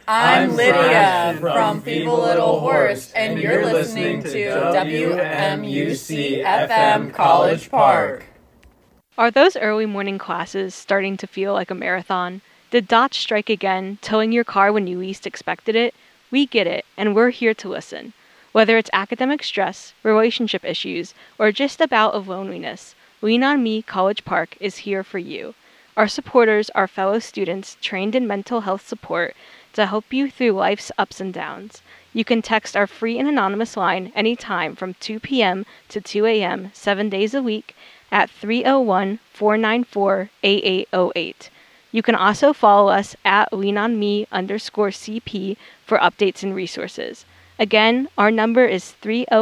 I'm Lydia from Feeble Little Horse, and you're listening to WMUC FM College Park. Are those early morning classes starting to feel like a marathon? Did dots strike again, towing your car when you least expected it? We get it, and we're here to listen. Whether it's academic stress, relationship issues, or just a bout of loneliness, Lean On Me College Park is here for you. Our supporters are fellow students trained in mental health support to help you through life's ups and downs. You can text our free and anonymous line anytime from 2 p.m. to 2 a.m. 7 days a week at 301-494-8808. You can also follow us at leanonme_CP for updates and resources. Again, our number is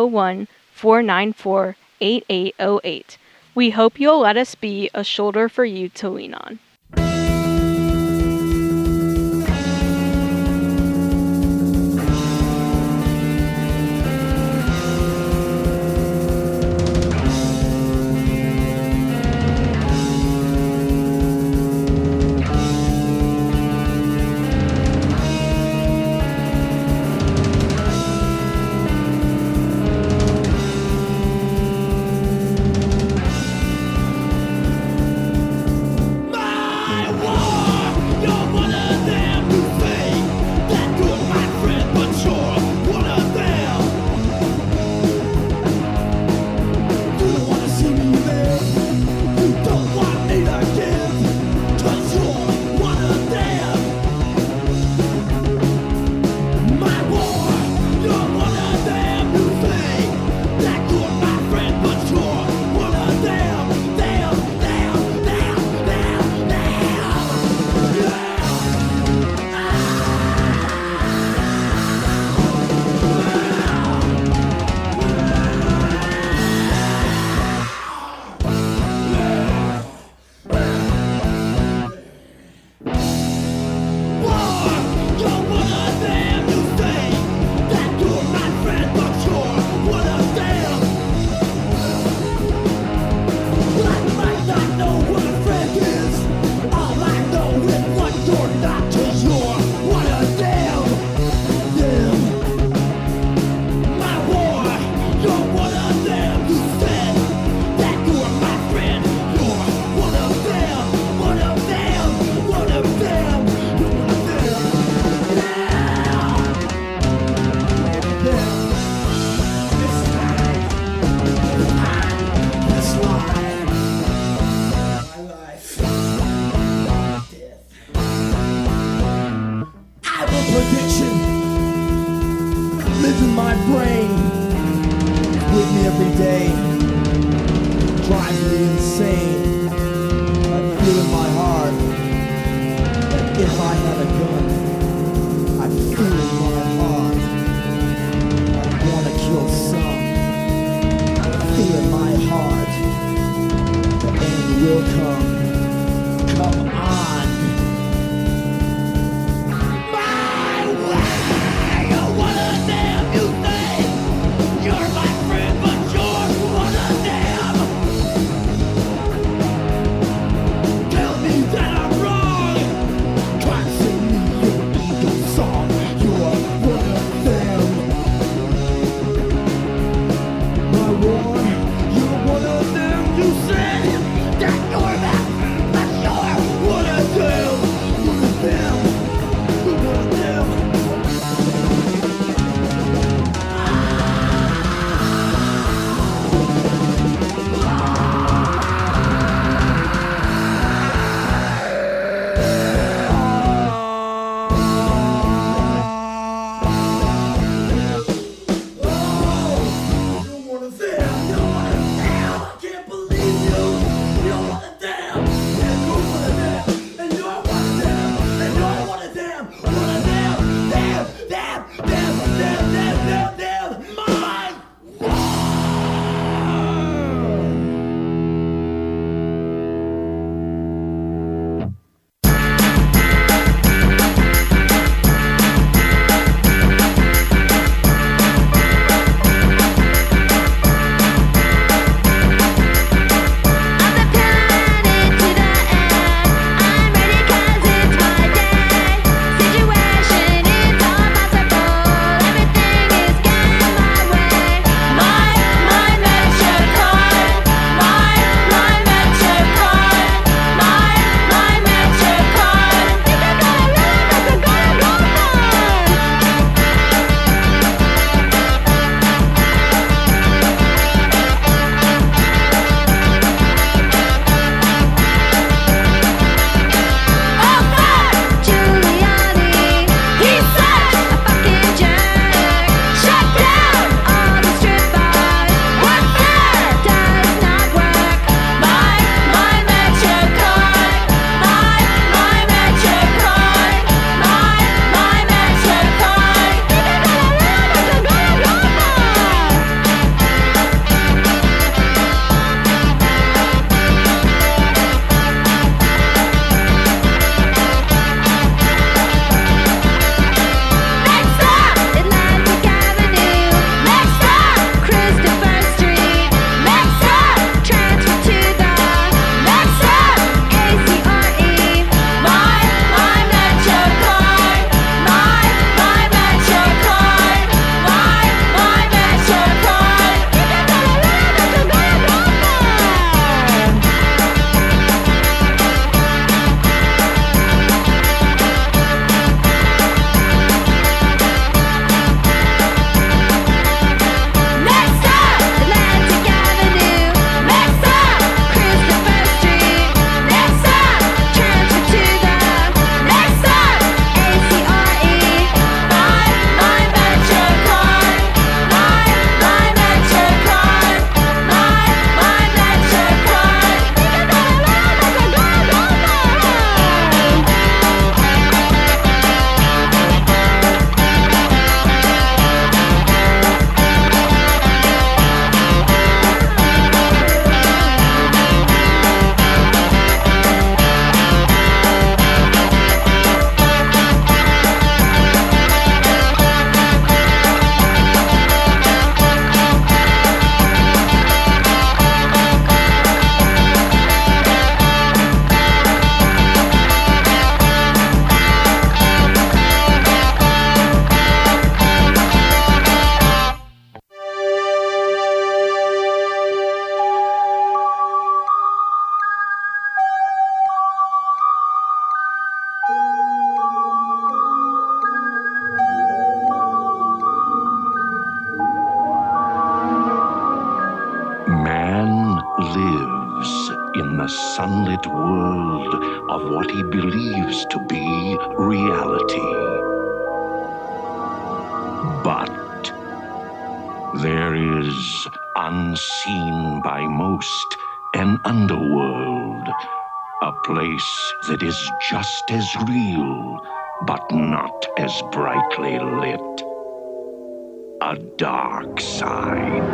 301-494-8808. We hope you'll let us be a shoulder for you to lean on. from the sunlit world of what he believes to be reality. But there is, unseen by most, an underworld, a place that is just as real, but not as brightly lit. A dark side.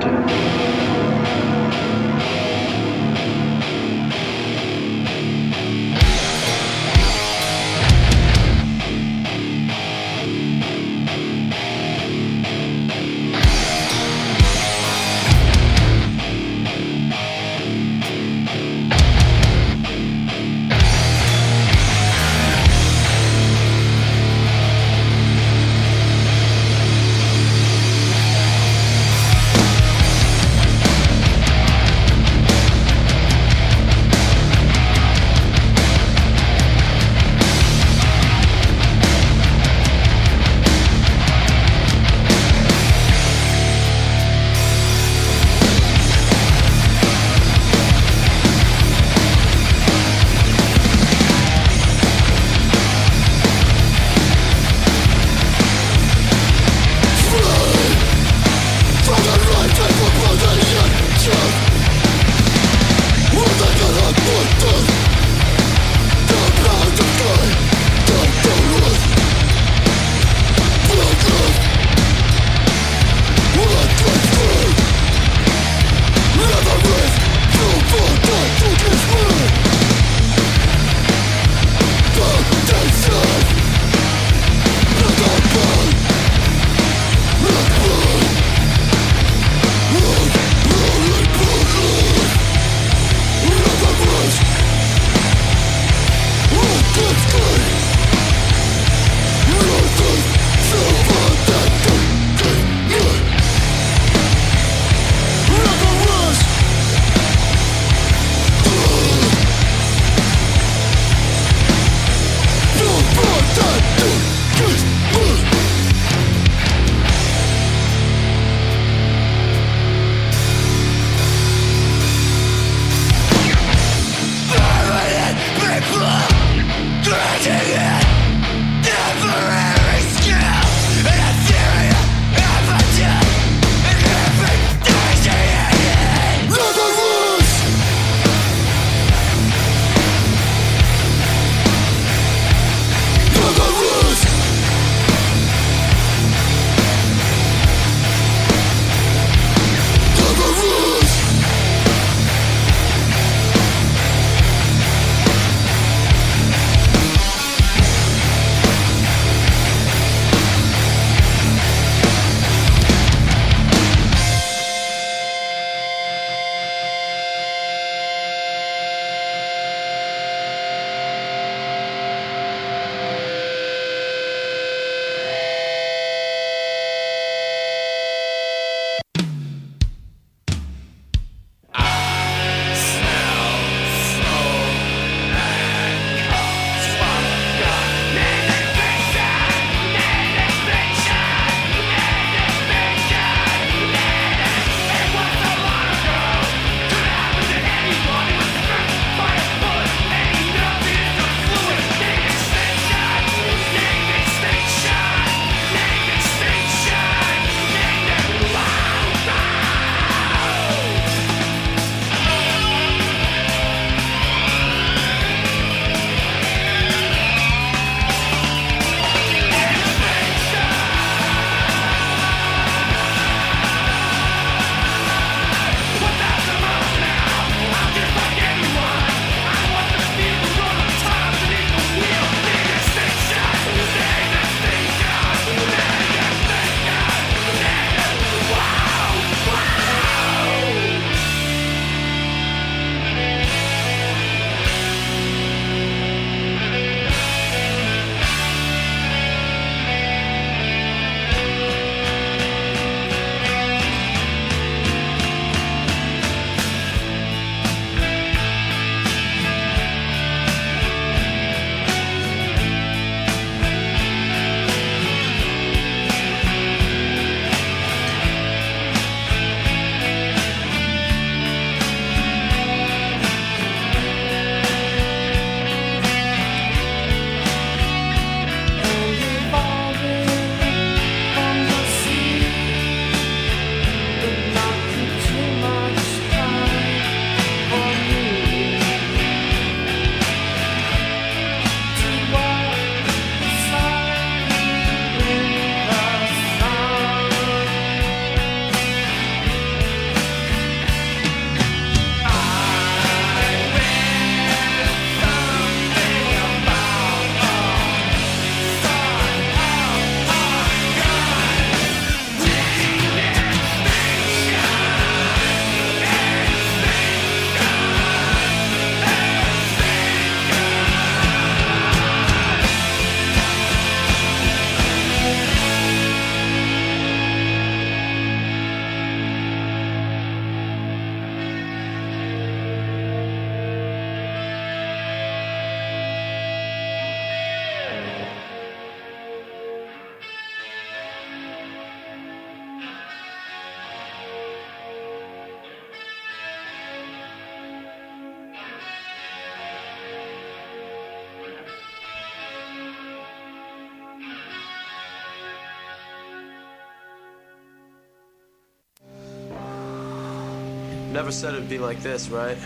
Never said it'd be like this, right?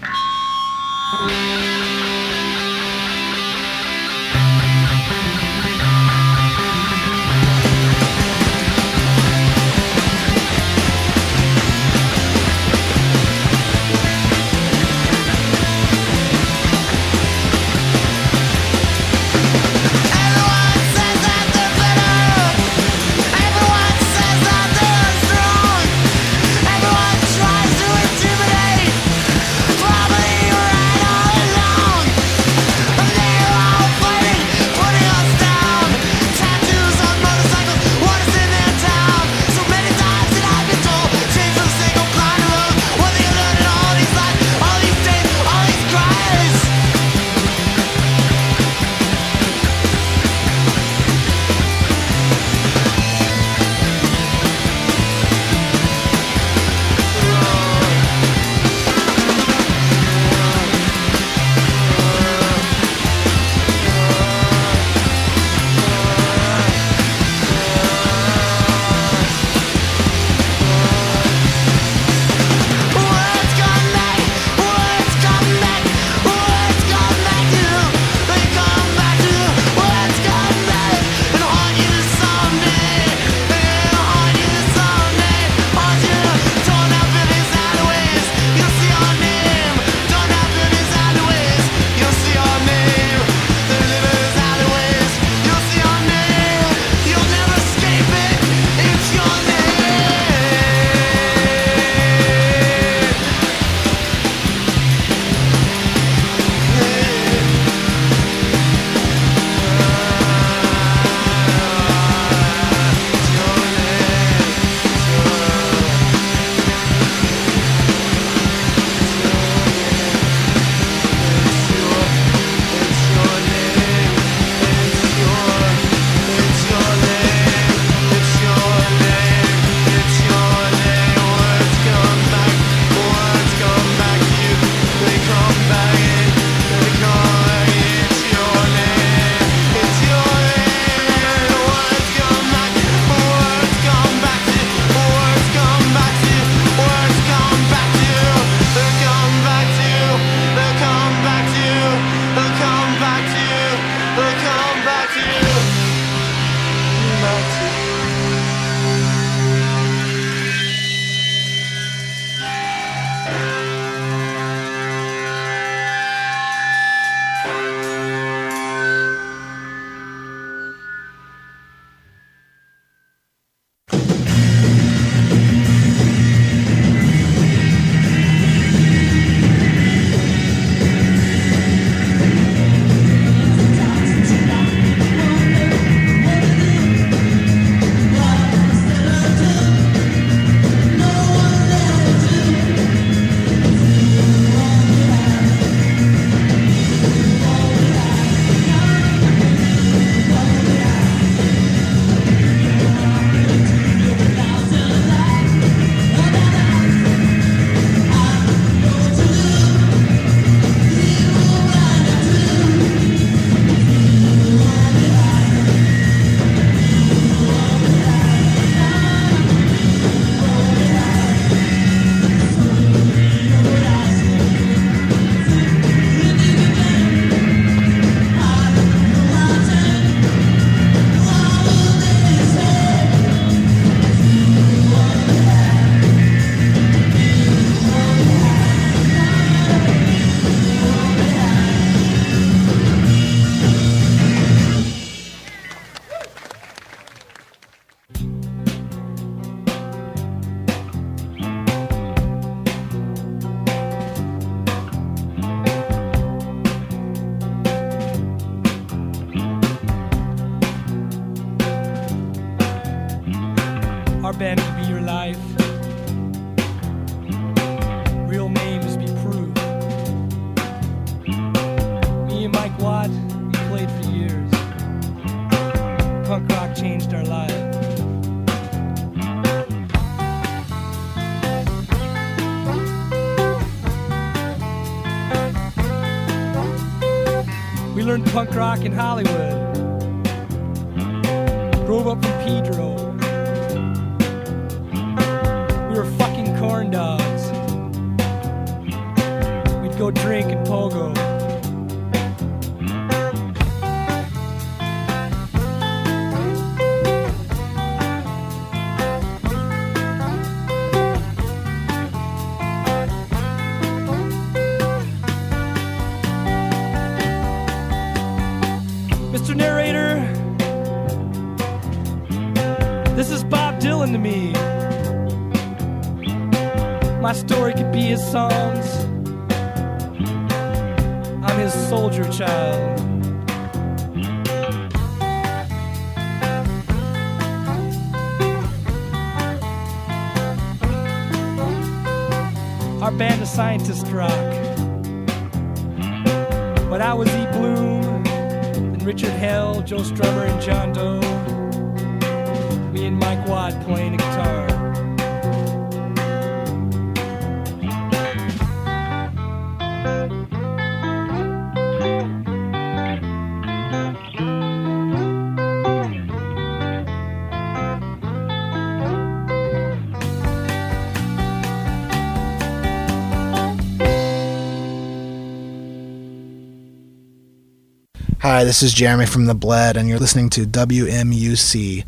Our band could be your life. Real names be proved. Me and Mike Watt, we played for years. Punk rock changed our lives. We learned punk rock in Hollywood. Drove up from Pedro. We were fucking corn dogs. go drink and pogo. Mr. Narrator, this is Bob Dylan to me. My story could be his songs. I'm his soldier child. Our band of scientists rock. But I was E. Bloom, and Richard Hell, Joe Strummer, and John Doe. Me and Mike Watt playing a guitar. Hi, this is Jeremy from The Bled, and you're listening to WMUC.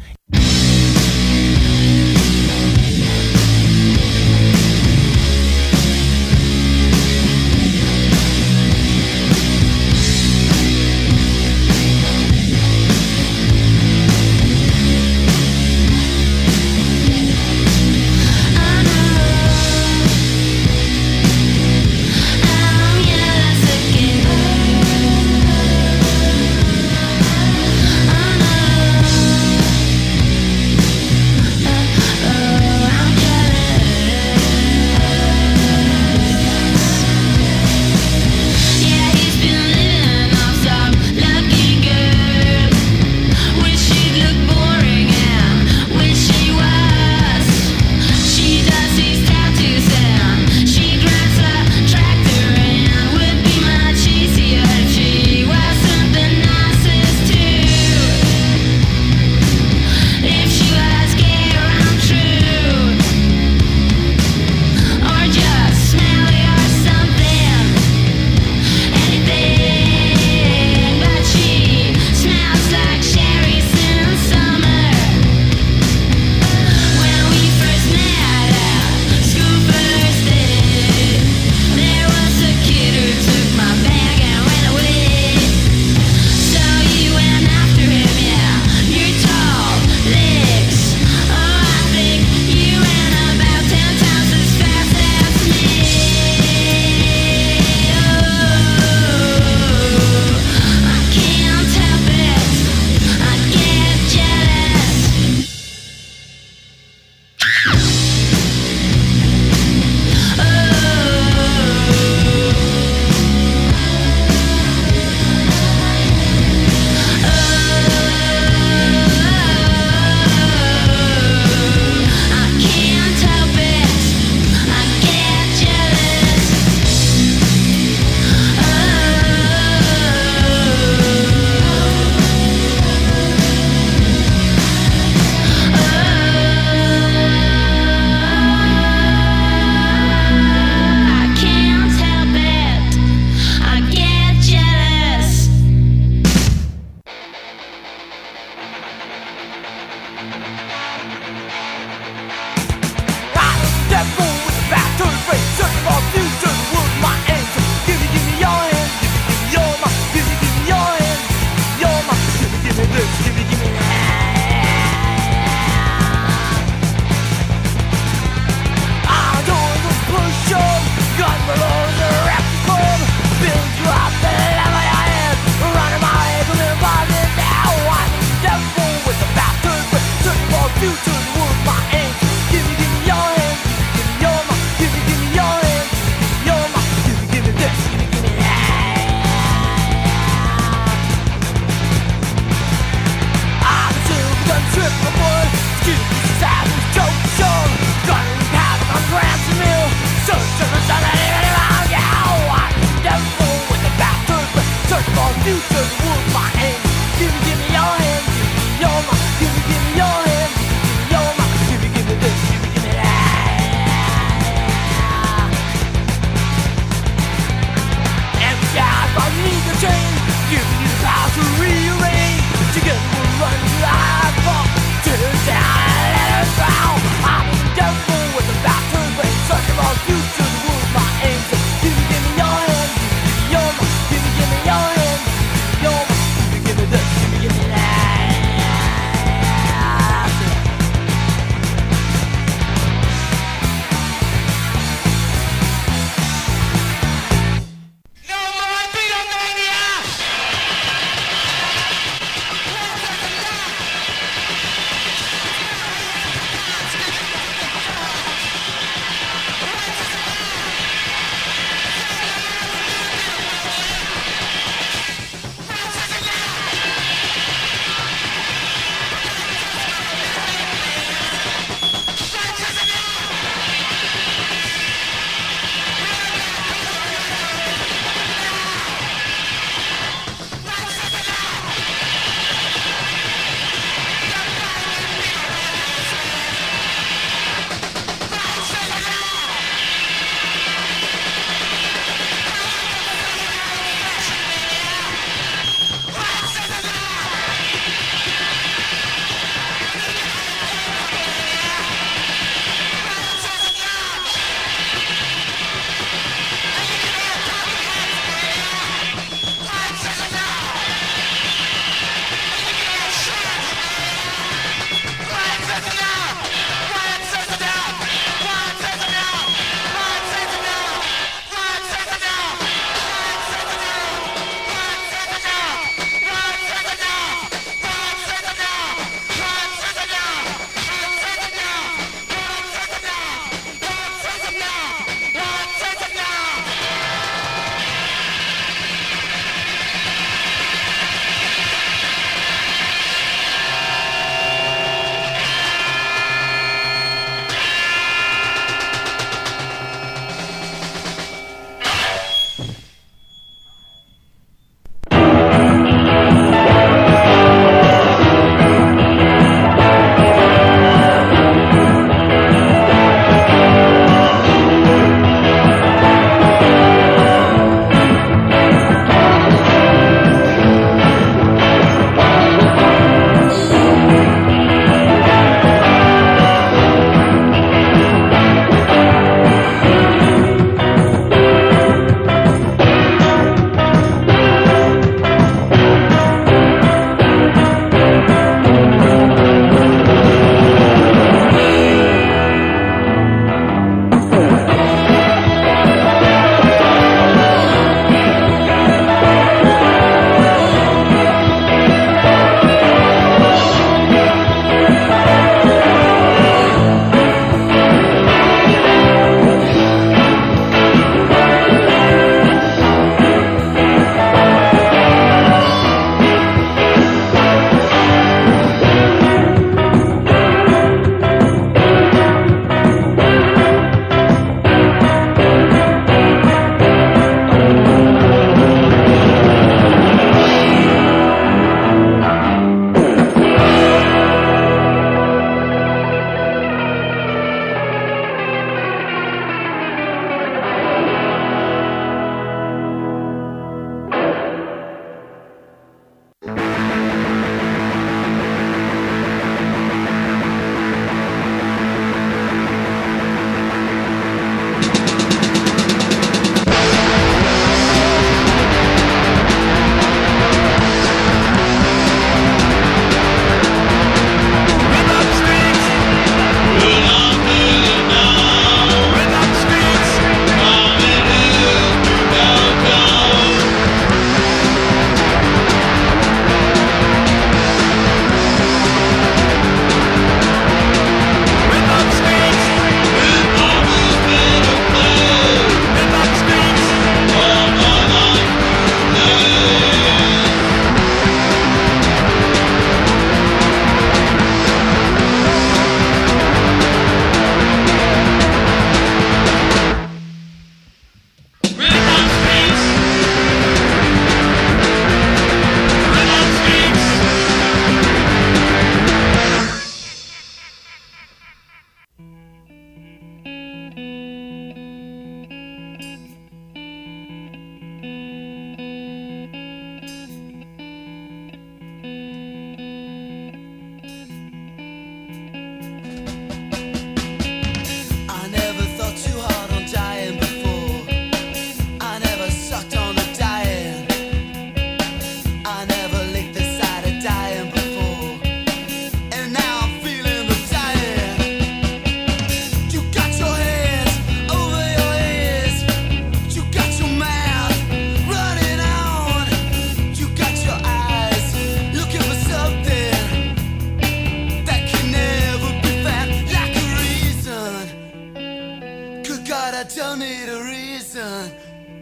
I don't need a reason.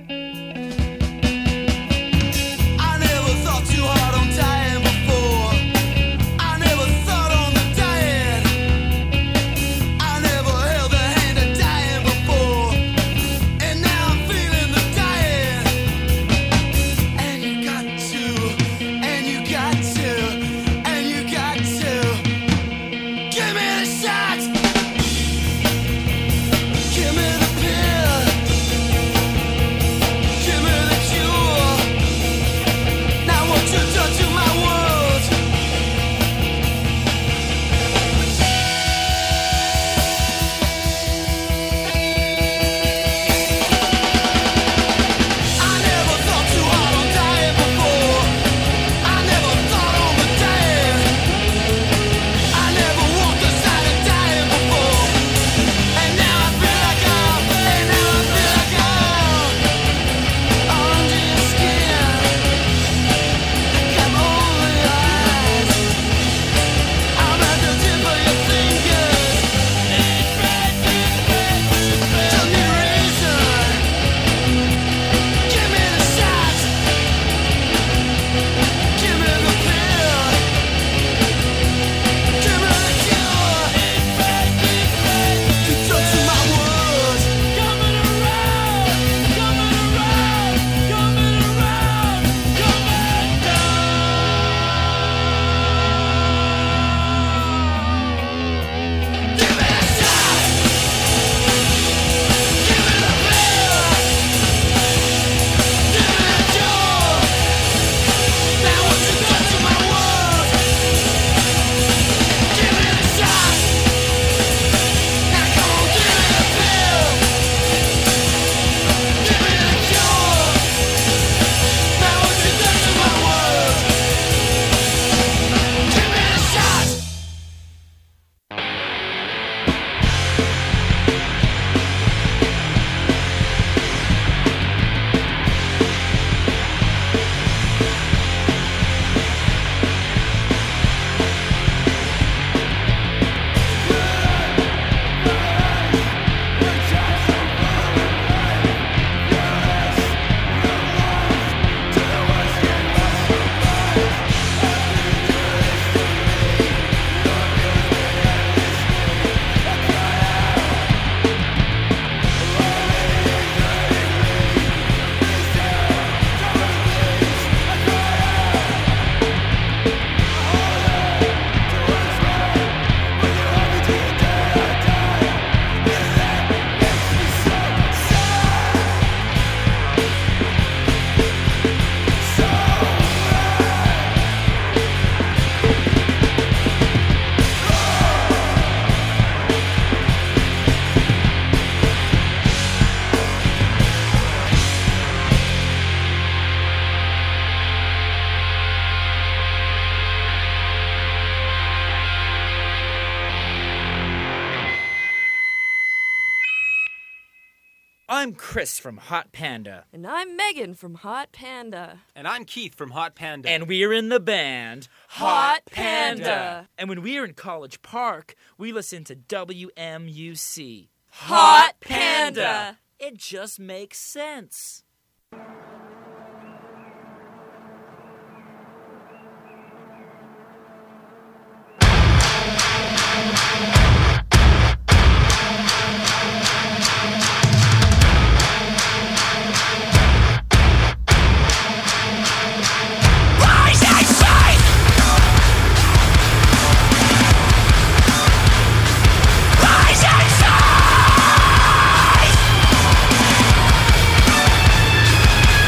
I never thought too hard on dying before. I never thought on the dying. I never held the hand of dying before. And now I'm feeling the dying. And you got to, and you got to, and you got to give me the shot. Give me the pill. Give me the cure. Now what you done to my world? I never thought too hard on dying before. I never thought on the dying. I never walked the side of dying before. And now I feel like I'm, and now I feel like I'm under your skin. Come over your eyes. I'm at the tip of your fingers. Tell me reason. Give me the shot. Give me the pill. Give me the cure. You touch my words. Coming around, coming around, coming around, coming down. Give me the shot. Give me the pill. Give me the cure. Now what you done to my world? Give me the shot. Now come on, give me the pill. Give me the cure. Now what you done to my world? Give me the shot. I'm Chris from Hot Panda. And I'm Megan from Hot Panda. And I'm Keith from Hot Panda. And we're in the band Hot Panda. And when we were in College Park, we listened to WMUC. Hot Panda. It just makes sense. Rise and shine!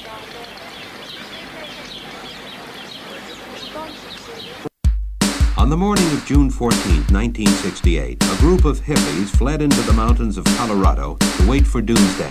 On the morning of June 14, 1968, a group of hippies fled into the mountains of Colorado to wait for doomsday.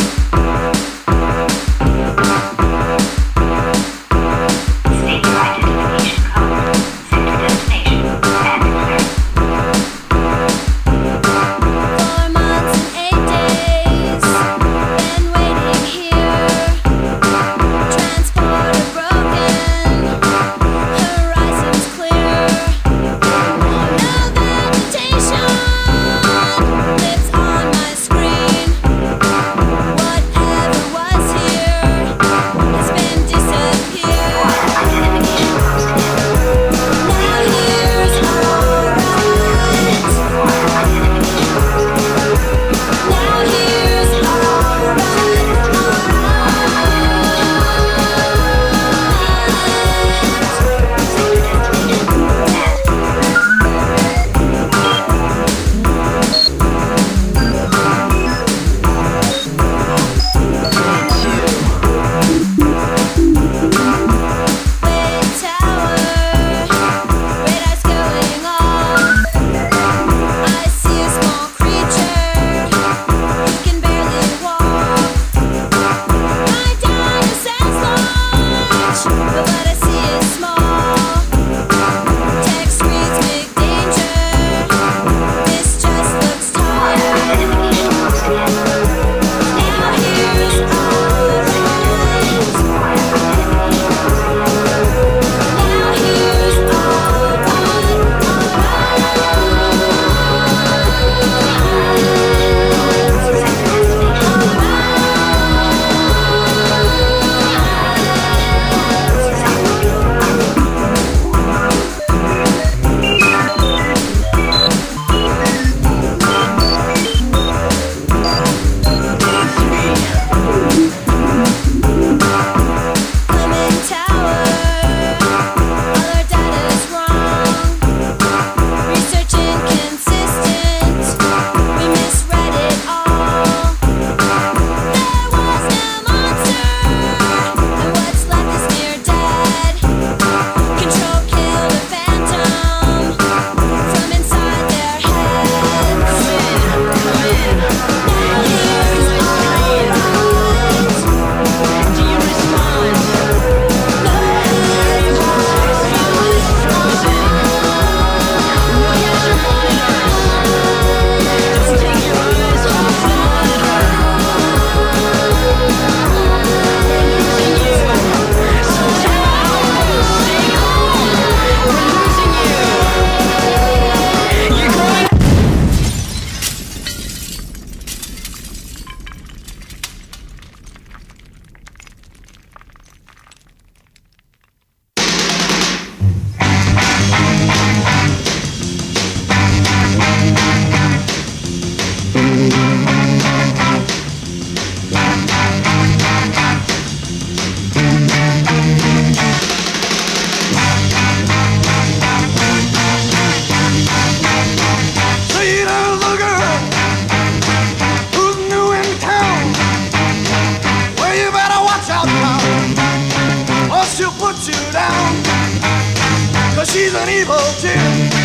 she's an evil chick.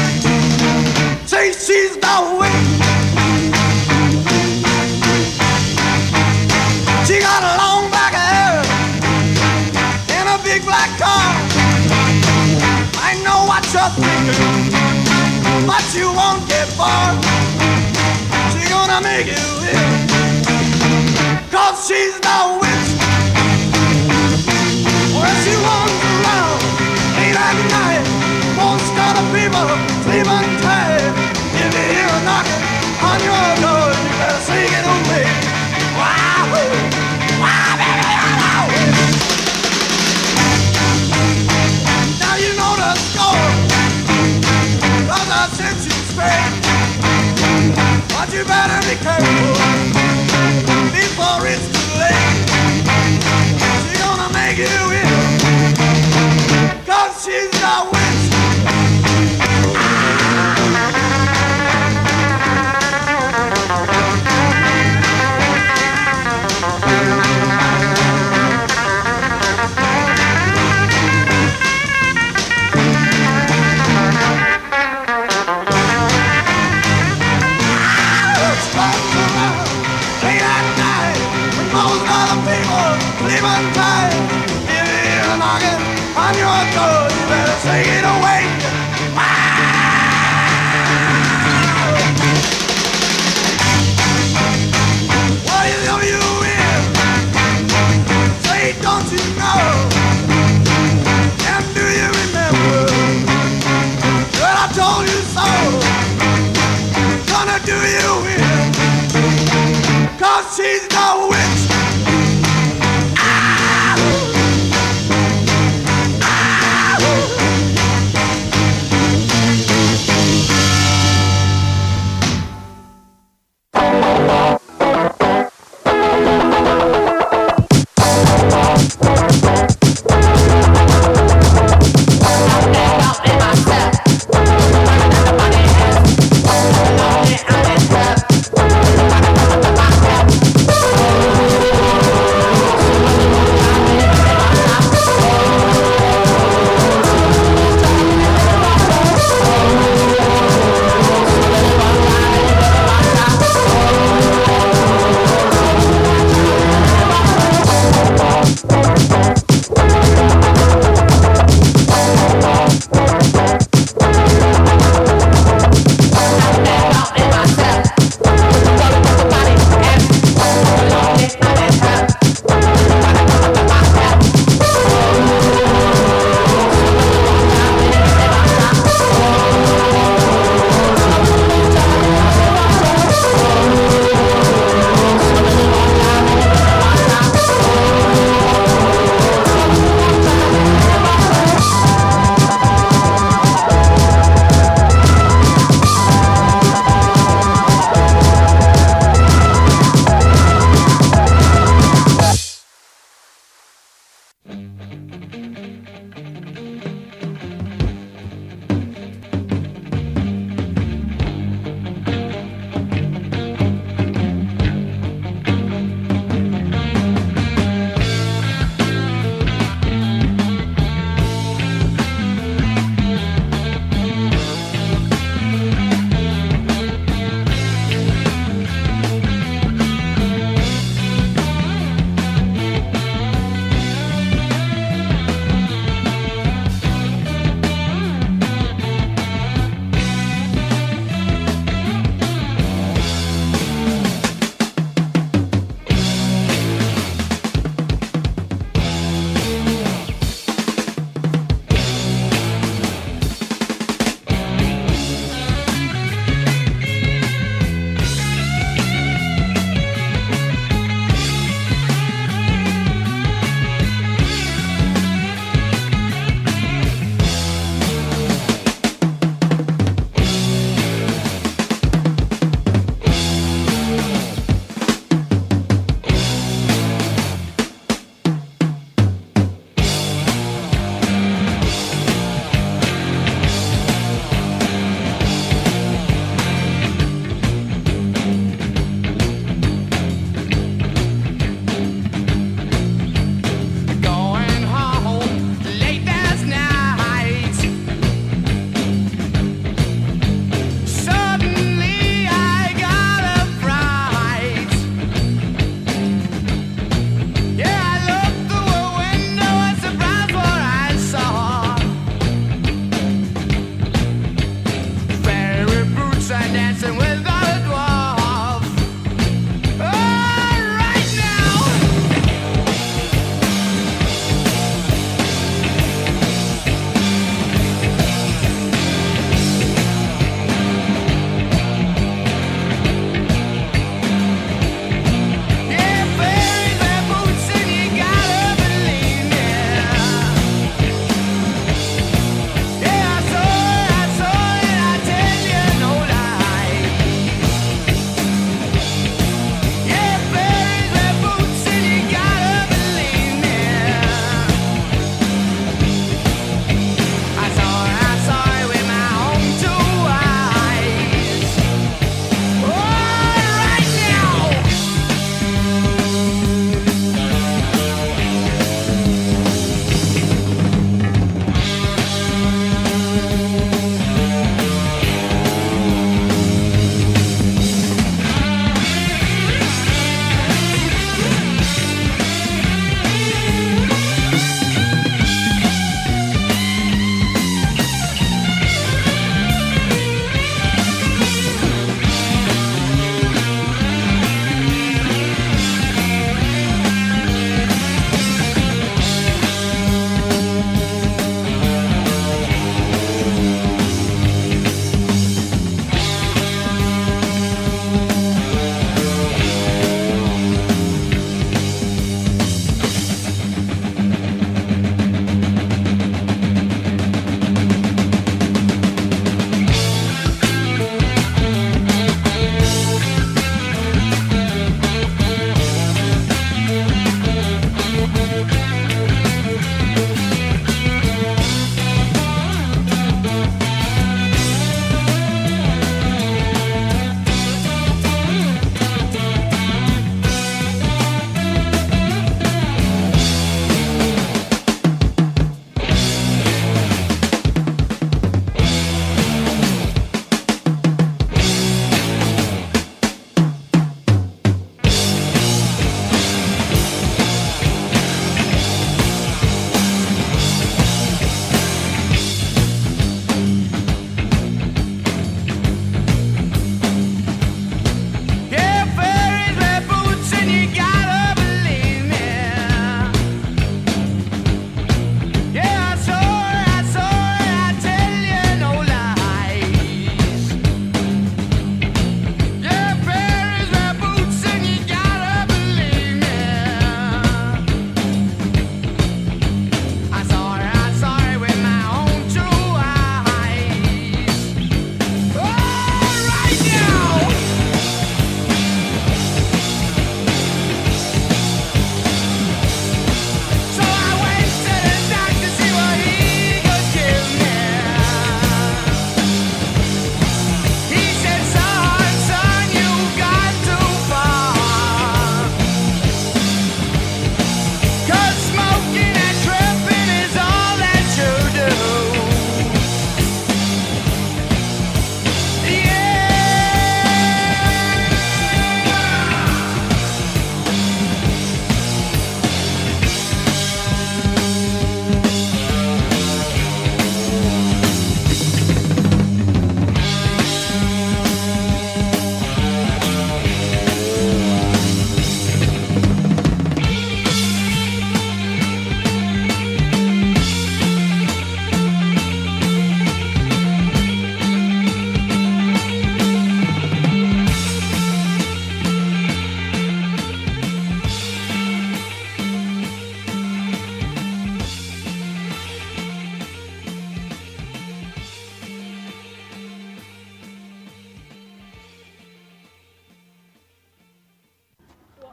Say she's the witch. She got a long black hair and a big black car. I know what you're thinking, but you won't get far. She's gonna make you ill, 'cause she's the witch. Well, she runs around late at night, won't start of people sleeping tight. If you hear a knocking on your door, you better say it on me. Wow, wow, baby, I know. Now you know the score, 'cause I sent you straight. But you better be careful before it's too late. She's gonna make you ill, 'cause she's the witch. Ah! those other people leaving time. If you hear a knocking on your door, you better take it away. What is W.M.? Say, don't you know? And do you remember that I told you so? Gonna do you in, 'cause she's no witch.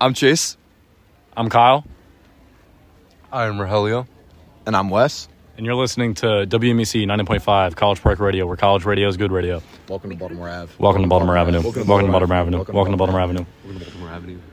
I'm Chase. I'm Kyle. I'm Rogelio. And I'm Wes. And you're listening to WMEC 90.5 College Park Radio, where college radio is good radio. Welcome to Baltimore Ave. Welcome to Baltimore Avenue. Welcome to Baltimore Avenue. Welcome to Baltimore Avenue. Welcome to Baltimore Avenue.